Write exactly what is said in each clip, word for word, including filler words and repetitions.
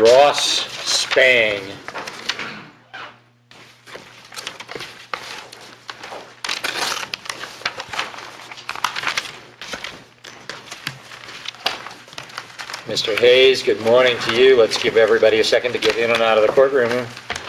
Ross Spang. Mister Hayes, good morning to you. Let's give everybody a second to get in and out of the courtroom.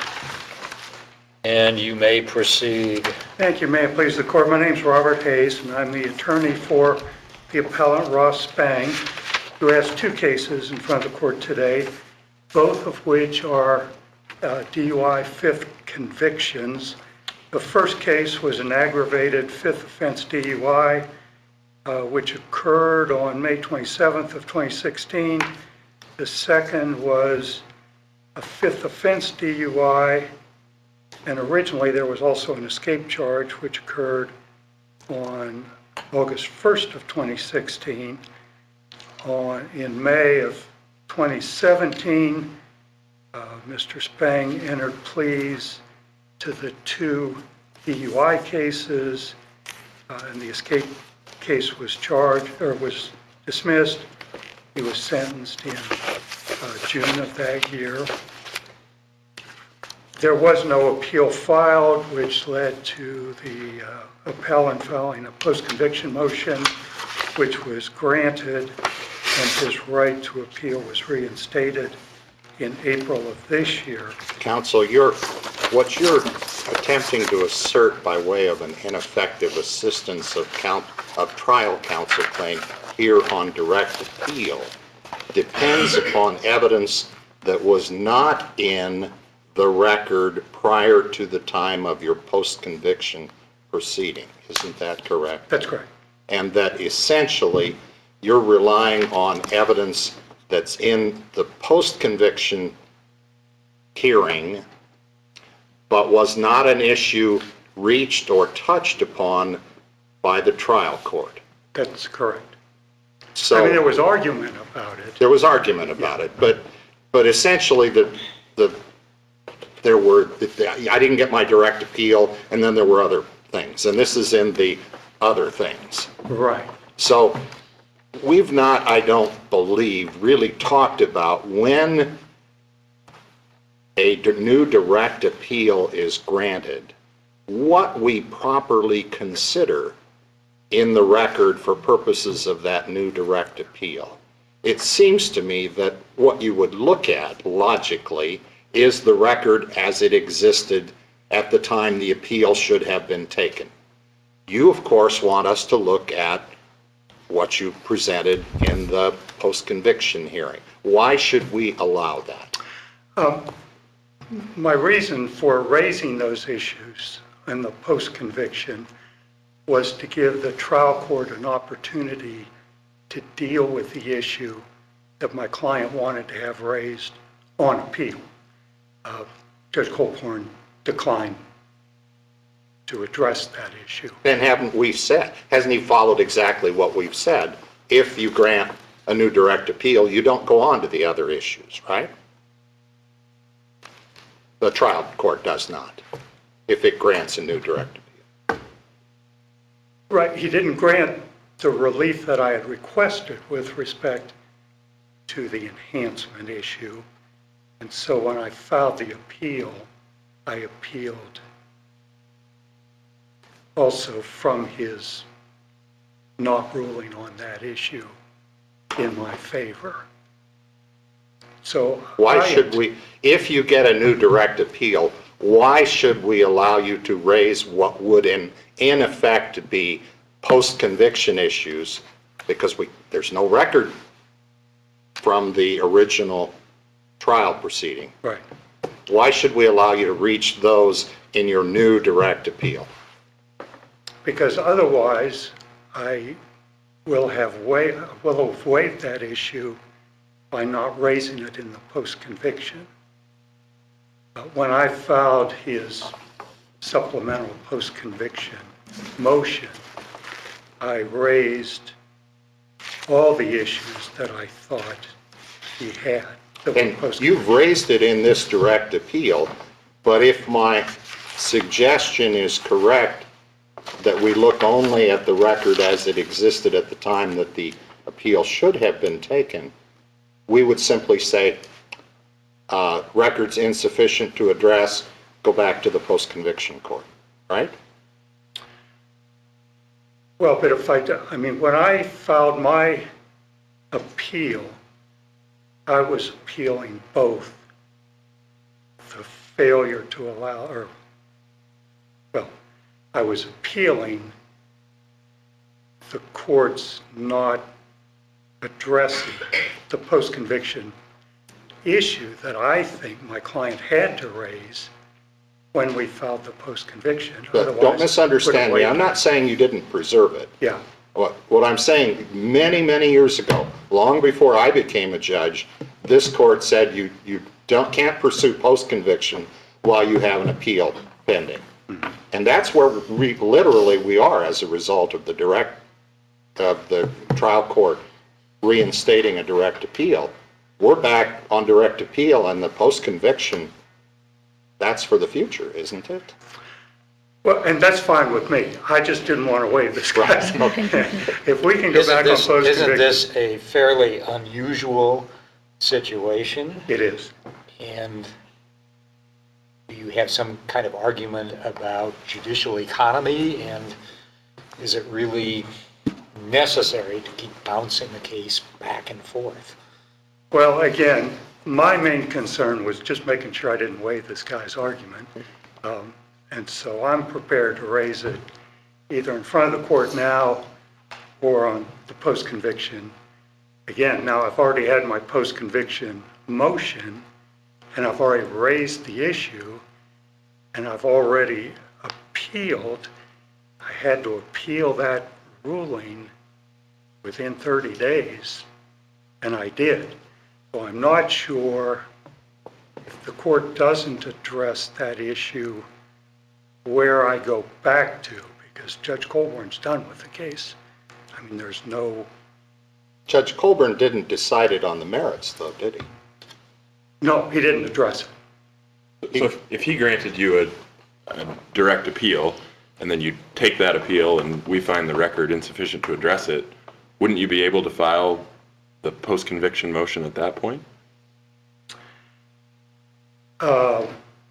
And you may proceed. Thank you. May it please the court. My name is Robert Hayes, and I'm the attorney for the appellant Ross Spang, who has two cases in front of the court today, both of which are uh, D U I fifth convictions. The first case was an aggravated fifth offense D U I, uh, which occurred on May twenty-seventh of twenty sixteen. The second was a fifth offense D U I, and originally there was also an escape charge which occurred on August first of twenty sixteen. On, in May of twenty seventeen, uh, Mister Spang entered pleas to the two D U I cases, uh, and the escape case was charged, or was dismissed. He was sentenced in uh, June of that year. There was no appeal filed, which led to the uh, appellant filing a post-conviction motion, which was granted, and his right to appeal was reinstated in April of this year. Counsel, you're, what you're attempting to assert by way of an ineffective assistance of, count, of trial counsel claim here on direct appeal depends upon evidence that was not in the record prior to the time of your post-conviction proceeding. Isn't that correct? That's correct. And that essentially you're relying on evidence that's in the post-conviction hearing, but was not an issue reached or touched upon by the trial court. That's correct. So I mean, there was argument about it. There was argument about it, but but essentially the the there were I didn't get my direct appeal, and then there were other things, and this is in the other things. Right. So we've not, I don't believe, really talked about when a new direct appeal is granted, what we properly consider in the record for purposes of that new direct appeal. It seems to me that what you would look at logically is the record as it existed at the time the appeal should have been taken. You, of course, want us to look at what you presented in the post-conviction hearing. Why should we allow that? Um, my reason for raising those issues in the post-conviction was to give the trial court an opportunity to deal with the issue that my client wanted to have raised on appeal. Uh, Judge Colborn declined to address that issue. Then haven't we said, hasn't he followed exactly what we've said? If you grant a new direct appeal, you don't go on to the other issues, right? The trial court does not, if it grants a new direct appeal. Right, he didn't grant the relief that I had requested with respect to the enhancement issue. And so when I filed the appeal, I appealed also from his not ruling on that issue in my favor. So why I should we, if you get a new direct appeal, why should we allow you to raise what would in, in effect be post-conviction issues? Because we, there's no record from the original trial proceeding. Right. Why should we allow you to reach those in your new direct appeal? Because otherwise, I will have waived, will have waived that issue by not raising it in the post-conviction. But when I filed his supplemental post-conviction motion, I raised all the issues that I thought he had. that were And post- you've raised it in this direct appeal, but if my suggestion is correct, that we look only at the record as it existed at the time that the appeal should have been taken, we would simply say, uh, record's insufficient to address, go back to the post-conviction court, right? Well, but if I, do- I mean, when I filed my appeal, I was appealing both the failure to allow, or, well, I was appealing the court's not addressing the post-conviction issue that I think my client had to raise when we filed the post-conviction. But Otherwise, don't misunderstand me. I'm would've not saying you didn't preserve it. Yeah, What, what I'm saying, many, many years ago, long before I became a judge, this court said you, you don't, can't pursue post-conviction while you have an appeal pending. And that's where we, literally, we are as a result of the direct, of the trial court reinstating a direct appeal. We're back on direct appeal, and the post-conviction, that's for the future, isn't it? well, and that's fine with me. I just didn't want to waive this guy's. If we can go Isn't back on this, isn't post-conviction. this a fairly unusual situation? It is. And do you have some kind of argument about judicial economy? And is it really necessary to keep bouncing the case back and forth? Well, again, my main concern was just making sure I didn't waive this guy's argument. Um, And so I'm prepared to raise it either in front of the court now or on the post-conviction. Again, now I've already had my post-conviction motion, and I've already raised the issue, and I've already appealed. I had to appeal that ruling within thirty days, and I did. So I'm not sure if the court doesn't address that issue where I go back to, because Judge Colburn's done with the case. I mean, there's no, Judge Colburn didn't decide it on the merits, though, did he? no, he didn't address it. So if, if he granted you a, a direct appeal, and then you take that appeal and we find the record insufficient to address it, wouldn't you be able to file the post-conviction motion at that point? Uh,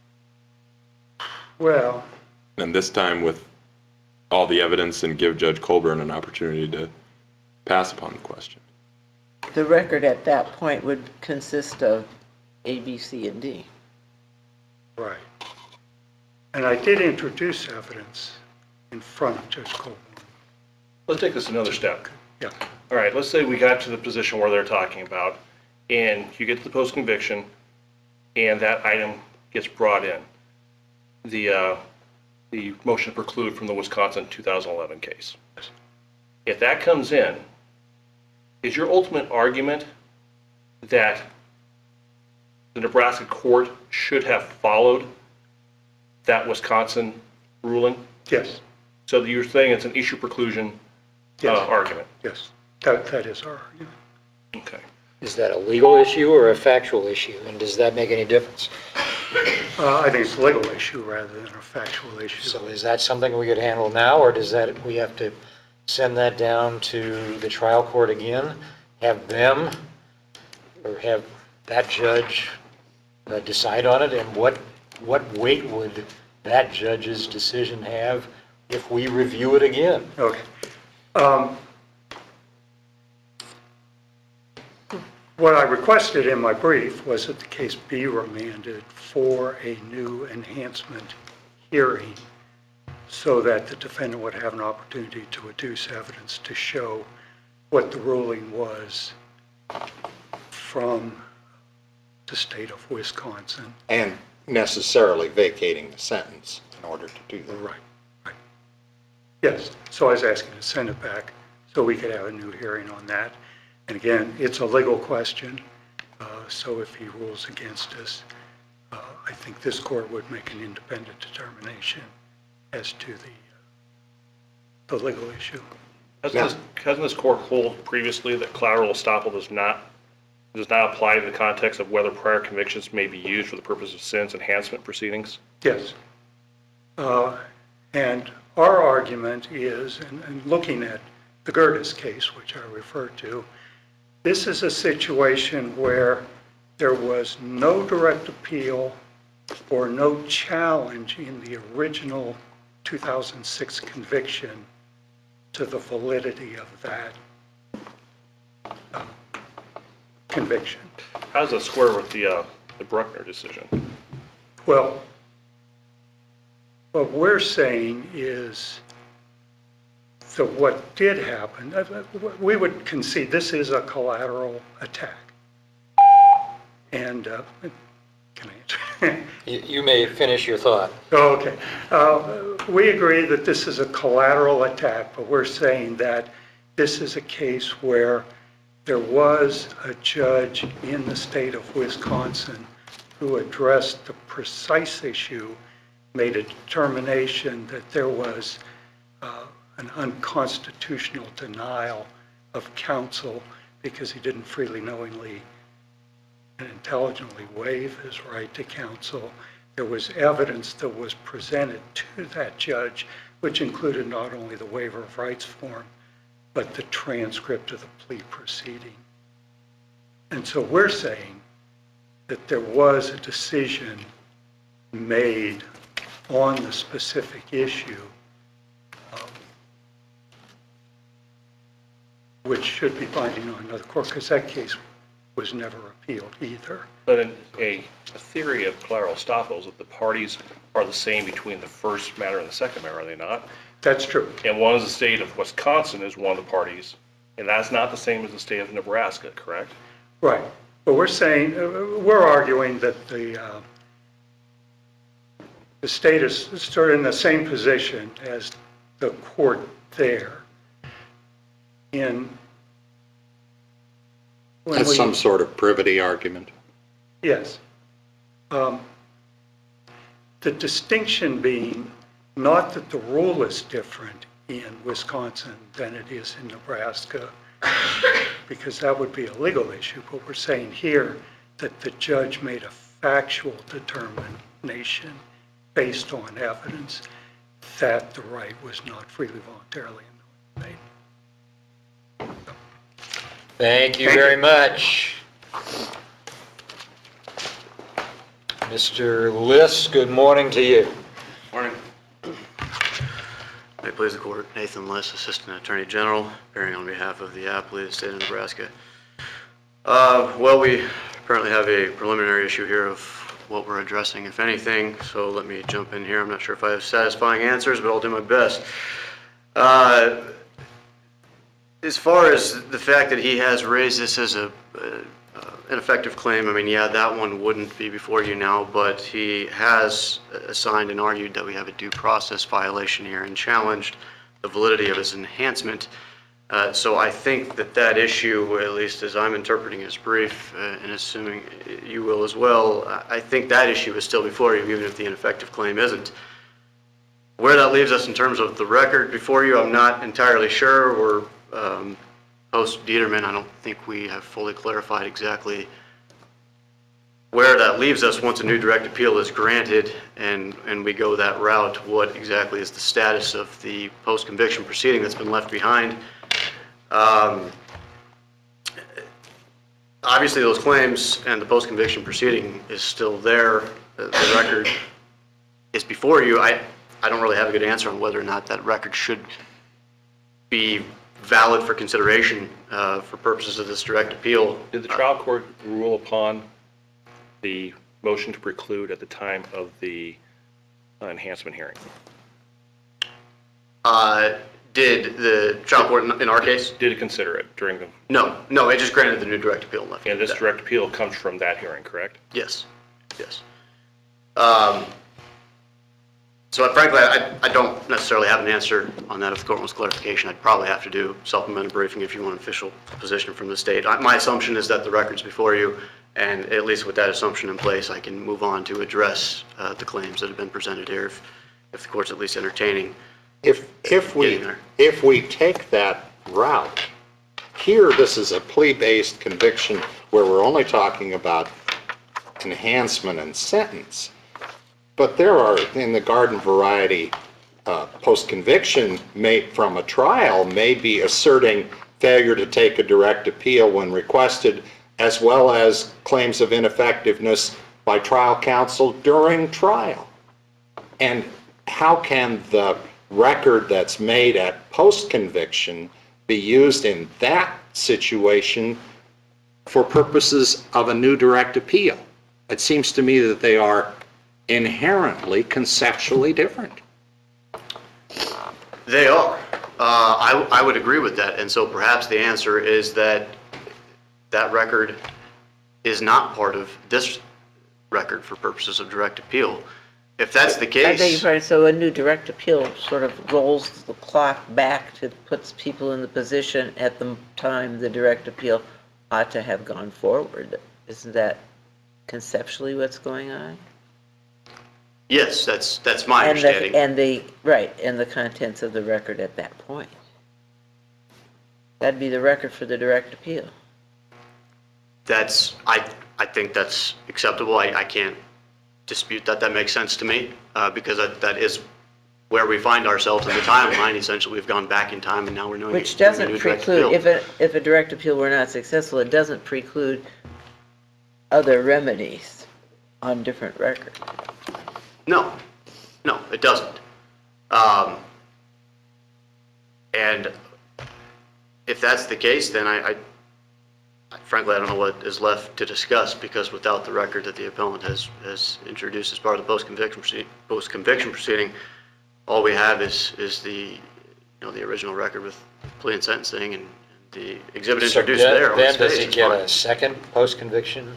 Well, And this time with all the evidence and give Judge Colburn an opportunity to pass upon the question? The record at that point would consist of A, B, C, and D. right. And I did introduce evidence in front of Judge Colburn. Let's take this another step. Yeah, All right, let's say we got to the position where they're talking about, and you get to the post-conviction, and that item gets brought in. The, uh, the motion to preclude from the Wisconsin two thousand eleven case. If that comes in, is your ultimate argument that the Nebraska court should have followed that Wisconsin ruling? yes, So you're saying it's an issue preclusion uh, yes, argument? yes. That, that is our argument. Okay. Is that a legal issue or a factual issue? And does that make any difference? Uh, I think it's a legal issue rather than a factual issue. So is that something we could handle now, or does that, we have to send that down to the trial court again? Have them, or have that judge uh, decide on it? And what, what weight would that judge's decision have if we review it again? Okay. Um, What I requested in my brief was that the case be remanded for a new enhancement hearing so that the defendant would have an opportunity to adduce evidence to show what the ruling was from the state of Wisconsin. And necessarily vacating the sentence in order to do that. Right, right. Yes, so I was asking to send it back so we could have a new hearing on that. And again, it's a legal question, uh, so if he rules against us, uh, I think this court would make an independent determination as to the, uh, the legal issue. Hasn't this, hasn't this court hold previously that collateral estoppel does not, does not apply to the context of whether prior convictions may be used for the purpose of sentence enhancement proceedings? Yes. Uh, And our argument is, and, and looking at the Gerdes case, which I referred to, this is a situation where there was no direct appeal or no challenge in the original two thousand six conviction to the validity of that uh, conviction. How does that square with the, uh, the Bruckner decision? Well, what we're saying is that what did happen, uh, we would concede this is a collateral attack. And, uh, can I answer? You you may finish your thought. Oh, okay. Uh, We agree that this is a collateral attack, but we're saying that this is a case where there was a judge in the state of Wisconsin who addressed the precise issue, made a determination that there was uh, an unconstitutional denial of counsel because he didn't freely, knowingly, and intelligently waive his right to counsel. There was evidence that was presented to that judge, which included not only the waiver of rights form, but the transcript of the plea proceeding. And so we're saying that there was a decision made on the specific issue, um, which should be binding on another court, because that case was never appealed either. But in a, a theory of collateral estoppel is that the parties are the same between the first matter and the second matter, are they not? That's true. And one is the state of Wisconsin is one of the parties, and that's not the same as the state of Nebraska, correct? Right. But we're saying, uh, we're arguing that the, uh, the state is sort of in the same position as the court there in when That's we- some sort of privity argument. Yes. Um, The distinction being not that the rule is different in Wisconsin than it is in Nebraska, because that would be a legal issue, but we're saying here that the judge made a factual determination based on evidence that the right was not freely, voluntarily made. Thank you very much. Mister Liss, good morning to you. Morning. May it please the court, Nathan Liss, Assistant Attorney General, appearing on behalf of the appellate of the state of Nebraska. Uh, well, we apparently have a preliminary issue here of what we're addressing, if anything, so let me jump in here. I'm not sure if I have satisfying answers, but I'll do my best. Uh, as far as the fact that he has raised this as a, uh, an effective claim, I mean, yeah, that one wouldn't be before you now, but he has assigned and argued that we have a due process violation here and challenged the validity of his enhancement. Uh, so I think that that issue, at least as I'm interpreting his brief, uh, and assuming you will as well, I think that issue is still before you, even if the ineffective claim isn't. Where that leaves us in terms of the record before you, I'm not entirely sure. We're um, post Dieterman, I don't think we have fully clarified exactly where that leaves us once a new direct appeal is granted and, and we go that route. What exactly is the status of the post-conviction proceeding that's been left behind? Um, obviously, those claims and the post-conviction proceeding is still there. The, the record is before you. I, I don't really have a good answer on whether or not that record should be valid for consideration uh, for purposes of this direct appeal. Did the trial court rule upon the motion to preclude at the time of the uh, enhancement hearing? Uh, did the trial court, in- in our case? Did it consider it during the, No, no, it just granted the new direct appeal and left. and it this at that. direct appeal comes from that hearing, correct? Yes, yes. Um, So frankly, I, I don't necessarily have an answer on that. If the court wants clarification, I'd probably have to do supplemental briefing if you want an official position from the state. I- My assumption is that the record's before you, and at least with that assumption in place, I can move on to address uh, the claims that have been presented here, if, if the court's at least entertaining. If, if we, Getting there. if we take that route, here, this is a plea-based conviction where we're only talking about enhancement and sentence. But there are, in the garden variety, uh, post-conviction may, from a trial may be asserting failure to take a direct appeal when requested as well as claims of ineffectiveness by trial counsel during trial. And how can the record that's made at post-conviction be used in that situation for purposes of a new direct appeal? It seems to me that they are inherently conceptually different. They are. Uh, I, I would agree with that. And so perhaps the answer is that that record is not part of this record for purposes of direct appeal. If that's the I beg your case, pardon, so a new direct appeal sort of rolls the clock back to, puts people in the position at the time the direct appeal ought to have gone forward. Isn't that conceptually what's going on? yes, that's, that's my And the, understanding. and the, right, and the contents of the record at that point. That'd be the record for the direct appeal. That's, I, I think that's acceptable. I, I can't dispute that. That makes sense to me, uh, because that, that is where we find ourselves in the timeline. Essentially, we've gone back in time and now we're doing. Which doing a doesn't new direct preclude, appeal. if a, if a direct appeal were not successful, it doesn't preclude other remedies on different records. No, no, it doesn't. Um, and if that's the case, then I, I frankly, I don't know what is left to discuss, because without the record that the appellant has, has introduced as part of the post-conviction proceeding, post-conviction proceeding, all we have is, is the, you know, the original record with plea and sentencing and the exhibit So introduced then- there on the Then does stage. he is get fine. a second post-conviction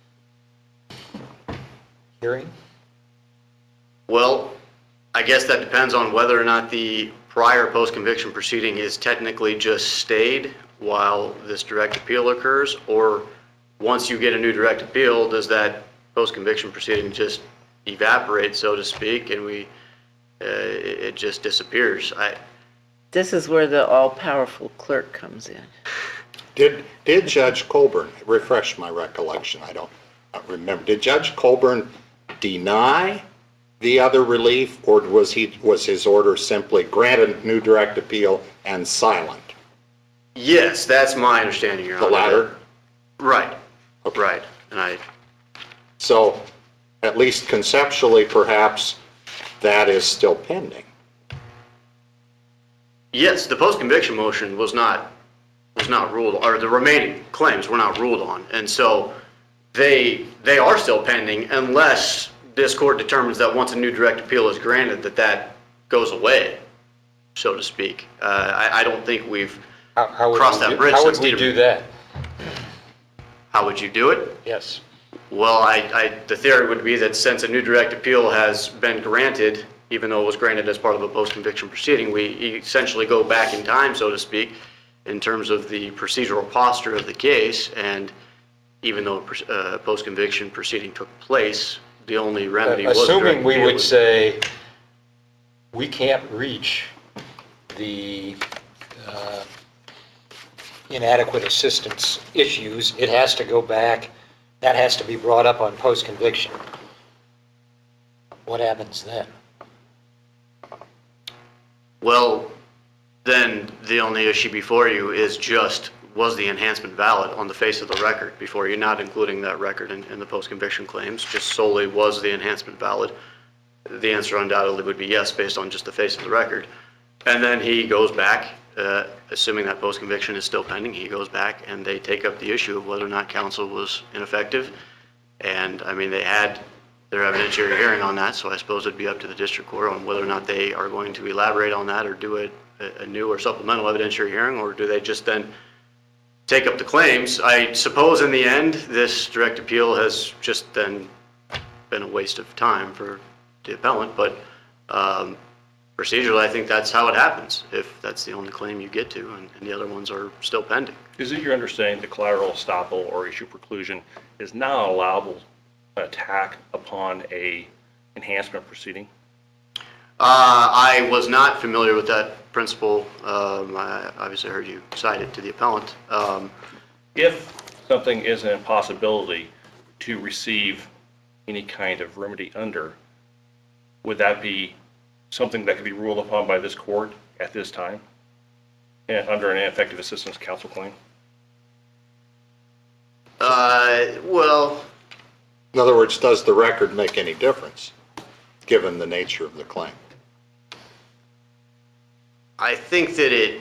hearing? Well, I guess that depends on whether or not the prior post-conviction proceeding is technically just stayed while this direct appeal occurs, or once you get a new direct appeal, does that post-conviction proceeding just evaporate, so to speak, and we, uh, it it just disappears? I, This is where the all-powerful clerk comes in. Did, did Judge Colburn, refresh my recollection, I don't remember, did Judge Colburn deny the other relief, or was he, was his order simply granted new direct appeal and silent? yes, that's my understanding, Your The Honor. latter? Right, right, and I, So, at least conceptually, perhaps, that is still pending. yes, the post-conviction motion was not, was not ruled, or the remaining claims were not ruled on. And so they, they are still pending unless this court determines that once a new direct appeal is granted, that that goes away, so to speak. Uh, I, I don't think we've How- how would crossed we that do- bridge How would since we Dieter- do that? How would you do it? Yes. Well, I, I, the theory would be that since a new direct appeal has been granted, even though it was granted as part of a post-conviction proceeding, we essentially go back in time, so to speak, in terms of the procedural posture of the case. And even though a uh, post-conviction proceeding took place, the only remedy was direct Assuming we appeal. would say, we can't reach the uh, inadequate assistance issues, it has to go back, that has to be brought up on post-conviction. What happens then? Well, then the only issue before you is just, was the enhancement valid on the face of the record before you, not including that record in, in the post-conviction claims, just solely was the enhancement valid? The answer undoubtedly would be yes, based on just the face of the record. And then he goes back, uh, assuming that post-conviction is still pending, he goes back and they take up the issue of whether or not counsel was ineffective. And, I mean, they had their evidentiary hearing on that, so I suppose it'd be up to the district court on whether or not they are going to elaborate on that or do a, a new or supplemental evidentiary hearing, or do they just then take up the claims. I suppose in the end, this direct appeal has just then been a waste of time for the appellant, but um, procedurally, I think that's how it happens, if that's the only claim you get to, and, and the other ones are still pending. Is it your understanding that collateral estoppel or issue preclusion is not allowable attack upon a enhancement proceeding? Uh, I was not familiar with that principle. Um, I obviously heard you cite it to the appellant. Um, If something is an impossibility to receive any kind of remedy under, would that be something that could be ruled upon by this court at this time, and under an ineffective assistance counsel claim? Uh, well, In other words, does the record make any difference, given the nature of the claim? I think that it,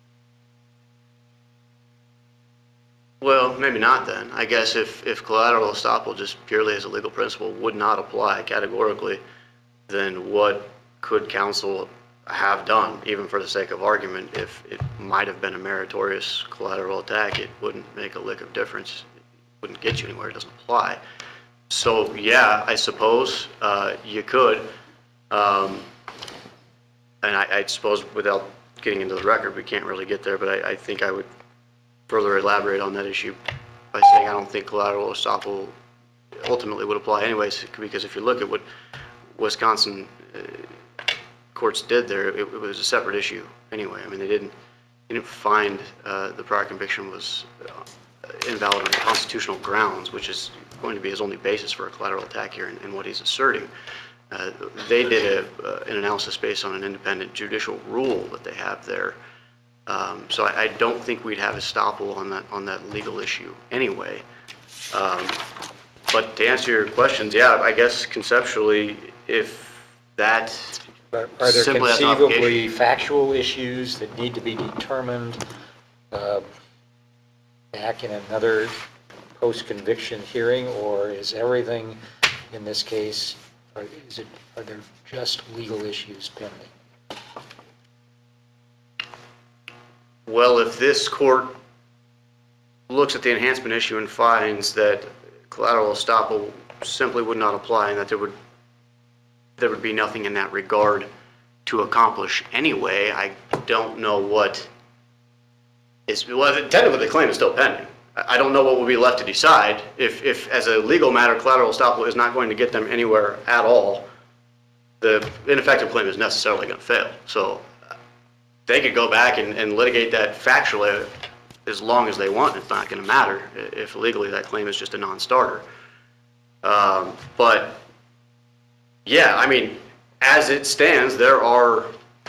well, maybe not then. I guess if, if collateral estoppel just purely as a legal principle would not apply categorically, then what could counsel have done, even for the sake of argument, if it might have been a meritorious collateral attack, it wouldn't make a lick of difference. It wouldn't get you anywhere, it doesn't apply. So, yeah, I suppose uh, you could. Um, and I, I suppose without getting into the record, we can't really get there, but I, I think I would further elaborate on that issue by saying I don't think collateral estoppel ultimately would apply anyways, because if you look at what Wisconsin uh, courts did there, it, it was a separate issue anyway. I mean, they didn't, they didn't find uh, the prior conviction was uh, invalid on constitutional grounds, which is going to be his only basis for a collateral attack here in, in what he's asserting. Uh, they did a, uh, an analysis based on an independent judicial rule that they have there. Um, so I, I don't think we'd have estoppel on that on that legal issue anyway. Um, but to answer your questions, yeah, I guess conceptually, if that Are are there simply has an conceivably obligation- factual issues that need to be determined uh, back in another post-conviction hearing, or is everything in this case, or is it, are there just legal issues pending? Well, if this court looks at the enhancement issue and finds that collateral estoppel simply would not apply and that there would, there would be nothing in that regard to accomplish anyway, I don't know what is, well, technically the claim is still pending. I don't know what will be left to decide. If, if as a legal matter, collateral estoppel is not going to get them anywhere at all, the ineffective claim is necessarily going to fail. So they could go back and, and litigate that factually as long as they want. It's not going to matter if legally that claim is just a non-starter. Um, but yeah, I mean, as it stands, there are,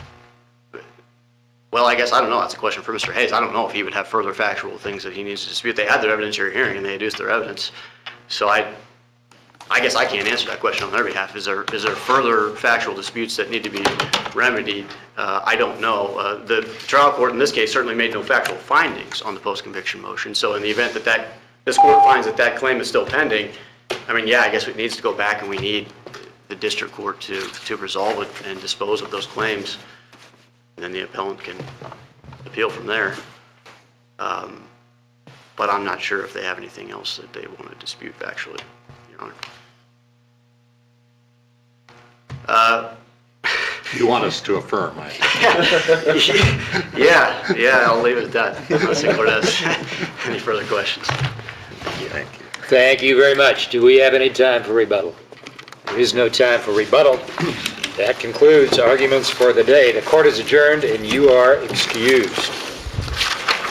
well, I guess, I don't know, that's a question for Mister Hayes. I don't know if he would have further factual things that he needs to dispute. They had their evidentiary hearing and they adduced their evidence. So I, I guess I can't answer that question on their behalf. Is there, is there further factual disputes that need to be remedied? Uh, I don't know. Uh, the trial court in this case certainly made no factual findings on the post-conviction motion. So in the event that that, this court finds that that claim is still pending, I mean, yeah, I guess it needs to go back and we need the district court to, to resolve it and dispose of those claims. And then the appellant can appeal from there. Um, but I'm not sure if they have anything else that they want to dispute factually, Your Honor. Uh, You want us to affirm, I yeah, yeah, I'll leave it at that, unless the court has any further questions. Thank you. Thank you very much. Do we have any time for rebuttal? There is no time for rebuttal. That concludes arguments for the day. The court is adjourned and you are excused.